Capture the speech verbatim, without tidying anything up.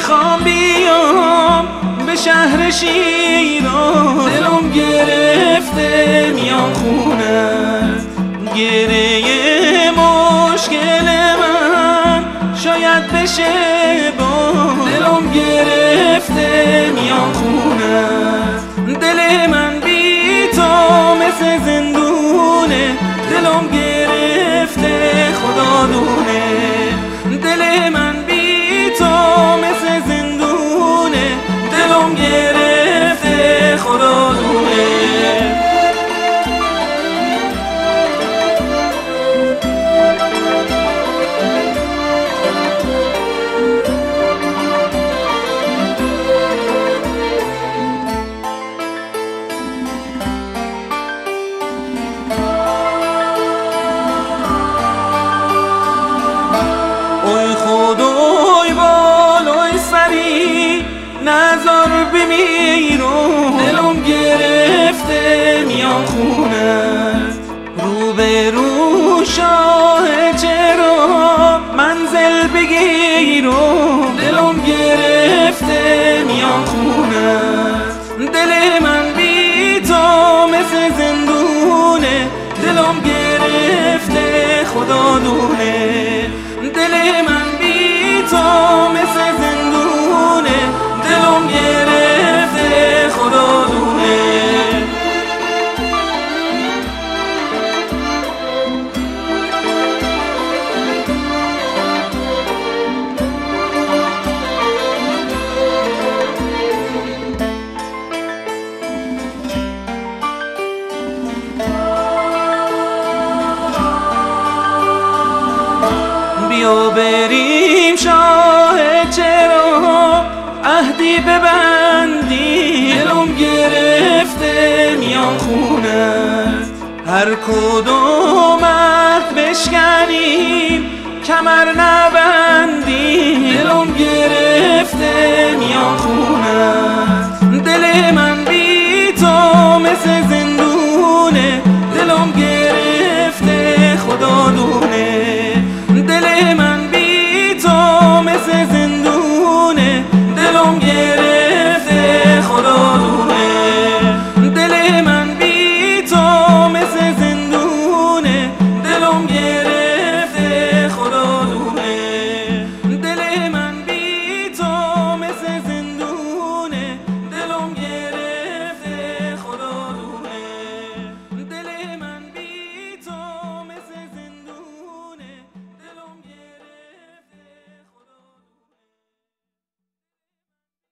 میخوام بیام به شهر شیراز، دلم گرفته میام خونت. گریه مشکل من شاید بشه باز، دلم گرفته میام خونت. دل من بی تو مثل زندونه، دلم گرفته خدا دونه. دل من بی تو مثل زندونه، دلم گرفته خدا دونه. نظر بمیرم، دلم گرفته میام خونت. رو به رو شاه چرا منزل بگیرم، دلم گرفته میام خونت. دل من بی تو مثل زندونه، دلم گرفته خدا دونه. دل من بی تو مثل زندونه، دلم گرفته خدا دونه. بیا بریم شاه چرا عهدی ببندی، دلم گرفته میام خونت. هر کدوم عهد بشکنیم کمر نبندی، دلم گرفته میام